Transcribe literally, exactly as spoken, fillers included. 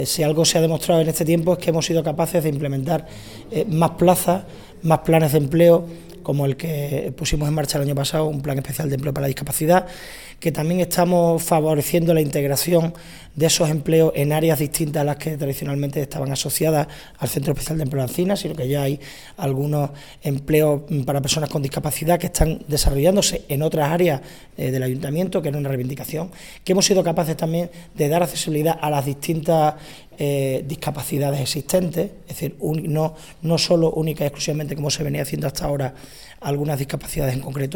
Si algo se ha demostrado en este tiempo es que hemos sido capaces de implementar eh, más plazas, más planes de empleo, como el que pusimos en marcha el año pasado, un plan especial de empleo para la discapacidad, que también estamos favoreciendo la integración de esos empleos en áreas distintas a las que tradicionalmente estaban asociadas al Centro Especial de Empleo de Encinas, sino que ya hay algunos empleos para personas con discapacidad que están desarrollándose en otras áreas eh, del Ayuntamiento, que era una reivindicación, que hemos sido capaces también de dar accesibilidad a las distintas eh, discapacidades existentes, es decir, un, no, no solo única y exclusivamente como se venía haciendo hasta ahora algunas discapacidades en concreto,